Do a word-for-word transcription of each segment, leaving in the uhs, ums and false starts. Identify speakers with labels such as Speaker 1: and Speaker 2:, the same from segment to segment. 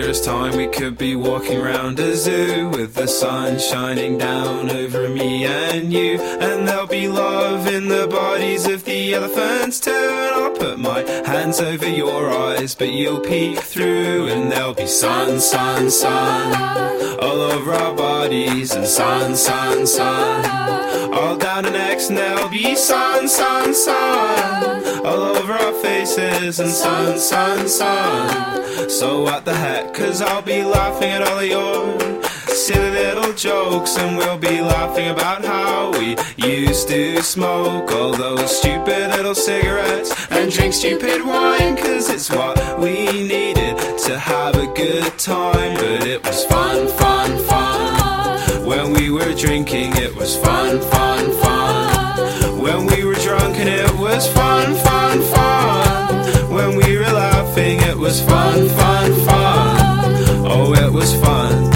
Speaker 1: years' time we could be walking around a zoo with the sun shining down over me and you, and there'll be love in the bodies of the elephants too. And I'll put my hands over your eyes, but you'll peek through, and there'll be sun, sun, sun all over our bodies, and sun, sun, sun all down our necks, and there'll be sun, sun, sun all over our faces, and sun, sun, sun. So what the heck, 'cause I'll be laughing at all of your silly little jokes, and we'll be laughing about how we used to smoke all those stupid little cigarettes and drink stupid wine, 'cause it's what we needed to have a good time. But it was fun, fun, fun when we were drinking. It was fun, fun, fun when we were drunk, and it was fun, fun, fun when we were laughing. It was fun, fun, fun. Oh, it was fun.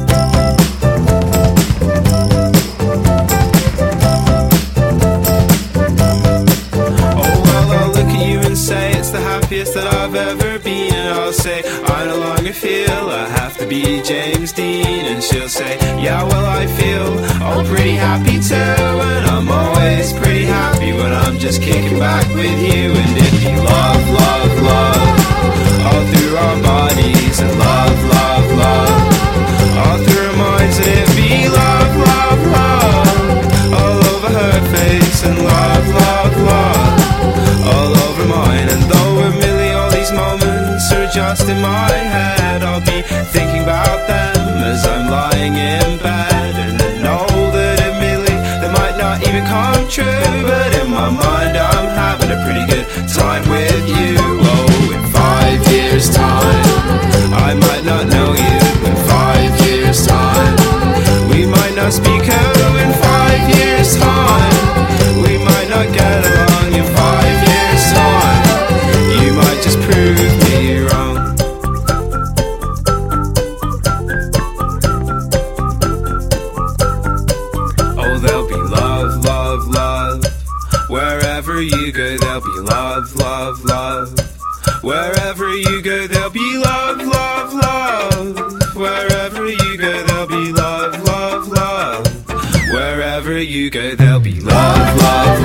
Speaker 1: That I've ever been, and I'll say I no longer feel I have to be James Dean, and she'll say yeah, well I feel oh pretty happy too, and I'm always pretty happy when I'm just kicking back with you. And it'd be love, love, love all through our bodies, and love, love, love all through our minds, and it'd be love, love, love all over her face, and love, love, love all over mine. And though a million all these moments are just in my head, I'll be thinking about them as I'm lying in bed, and I know that admittedly they might not even come true, but in my mind I'm having a pretty good time with you. Oh, in five years time I might not know you. In five years time we might not speak. Oh, in five years time we might not get along. In five years time you might just prove me wrong. Oh, there'll be love, love, love wherever you go. There'll be love, love, love wherever you go. There'll be love, love, love wherever you go. There'll be love, love, love wherever you go. There'll be love, love,